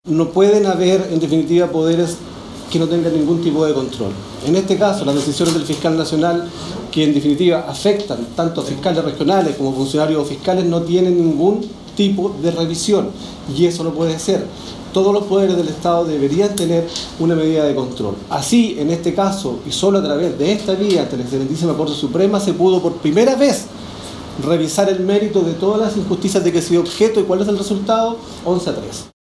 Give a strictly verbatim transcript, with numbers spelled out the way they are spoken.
No pueden haber, en definitiva, poderes que no tengan ningún tipo de control. En este caso, las decisiones del fiscal nacional, que en definitiva afectan tanto a fiscales regionales como funcionarios fiscales, no tienen ningún tipo de revisión, y eso no puede ser. Todos los poderes del Estado deberían tener una medida de control. Así, en este caso, y solo a través de esta vía ante la excelentísima Corte Suprema, se pudo por primera vez revisar el mérito de todas las injusticias de que se dio objeto. ¿Y cuál es el resultado? once a tres.